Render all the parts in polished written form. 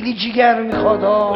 خیلی جیگر میخواد ها.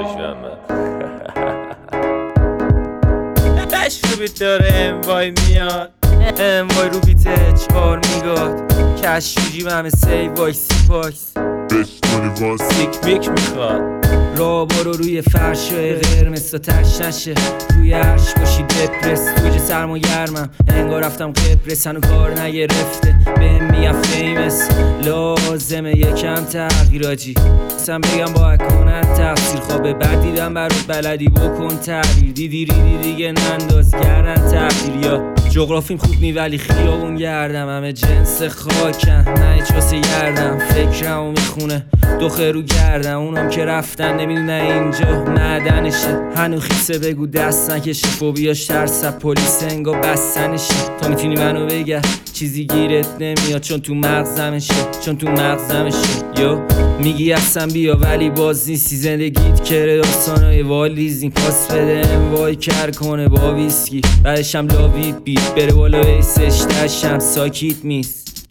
رو بیت داره اموای میاد، اموای رو بیته چهار میگاد، کش رو جیب همه سی وایسی پاکس سیک بیک میخواد، را برو روی فرشای قرمز تا تش نشه، روی عرش باشی دپرس، توی سرم و گرمم انگار رفتم قبرس، هنو کار نگرفته بهم میگم فیمس، لازمه یکم تغییراجی سم بگم با اکنت تقصیر، خواب بد دیدم برات بلدی بکن تغییر، دیدی ریدی دیگه ننداز گردن تغییر، یا جغرافیم خوب نی ولی خیابون گردم، همه جنس خاکن نه چاسه گردم، فکرمو میخونه دوخه رو گردم، اونم که رفتن نمیدونه اینجا معدنشه، هنو خیسه بگو دست نکشه، فوبیاش ترس پلیس انگا بستنشه، تا میتونی منو بگه چیزی گیرت نمیاد چون تو مغزمشه، چون تو مغزمشه، یا میگی اصلا بیا ولی باز نیستی، زندگیت کره داستانای والیزین، پاس بده وای کر کنه با ویسکی، بعدشم لاوید بیت بره بالا ایسش دشم ساکیت میست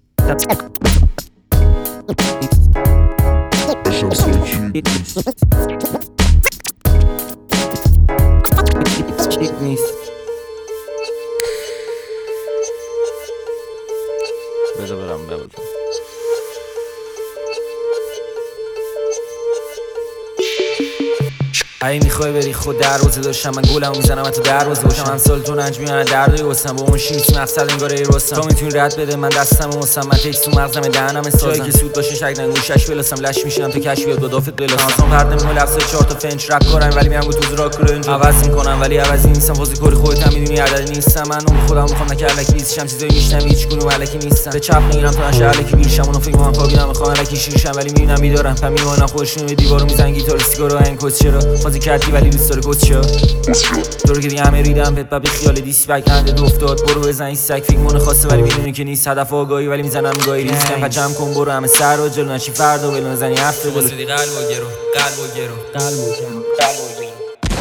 بذار برم ببودم. ای میخوای بری خود دروازه داشتم من گلمو میزنم تو دروازه باشم، امسال تو ننج میانه دردای واسم با اون شیمیسی مقصد انگار ای رستم، تو میتونی رد بده من دستم واسم، من تکس تو مغزم دهنم سازم، جایی که سود باشه شک نگوشش بلاسم لش میشم تو کش بیاد دادافت بلاسم، اصلا پرد نمیمون لفظ چهار تا فنچ رپ کارم ولی میام تو راک رو اینجا عوض میکنم ولی عوضی نیستم، فوزی کلی خودت هم میدونی عددی نیستم، من اون خودم میخوام نکه الکی نیستم، چیزایی میشنم هیچ کدوم الکی نیستم، به چپ میگیرم تا نشه الکی بیرشم، اونو فکر من خوابیدم میخوام الکی شیرشم ولی میبینم میدارم پم میمونم خودشون به دیوارو میزنن گیتار سیگارو انکوس چرا بازی کردی ولی دوست داره گوت شو تو رو که دیگه همه ریدم بهت ببی خیال دیس بک هنده افتاد، برو بزن این سگ فیک مونه خواسته ولی میدونی که نیست، هدف آگاهی ولی میزنم گاهی ریسکم پا جمع کن برو همه سر و جلو نشی فردا بلو نزنی هفته بلو قلب و گرو قلب و گرو قلب و گرو قلب و گرو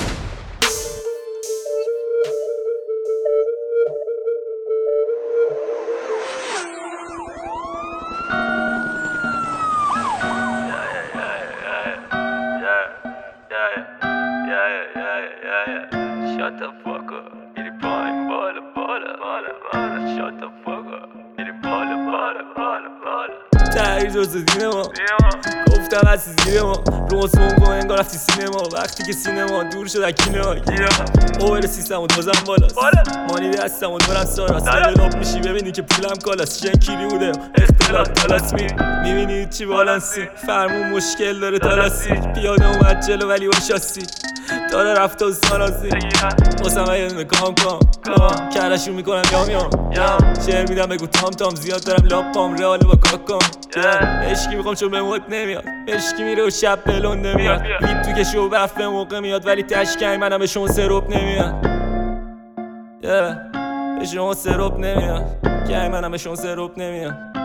Shut the fuck up. Biri payım bala bala bala bala. Shut the fuck up. Biri bala bala bala bala. تغییر جز سینما گفتم از زیر ما رو مسموم کن انگار رفتی سینما، وقتی که سینما دور شد اکینما اوور سیستم و دوزم بالاست مانی دستم و دورم ساراست نگلاب میشی ببینی که پولم کالاست، شنکیری بوده اختلاف تالاس میبینی چی بالانسی، فرمون مشکل داره تالاسی، پیاده اومد جلو ولی با شاسی داره رفت و سانازی واسم یه دونه کام کرشون میکنم یام شعر میدم بگو تام تام، زیاد دارم لاپام رئاله با کاکام، عشقی میخوام چون به موت نمیاد، عشقی میره و شب بلون نمیاد، هیت تو که شو برف به موقع میاد ولی تشکای منم به شما سروب نمیاد، به شما سروب نمیاد، که منم به شما سروب نمیاد.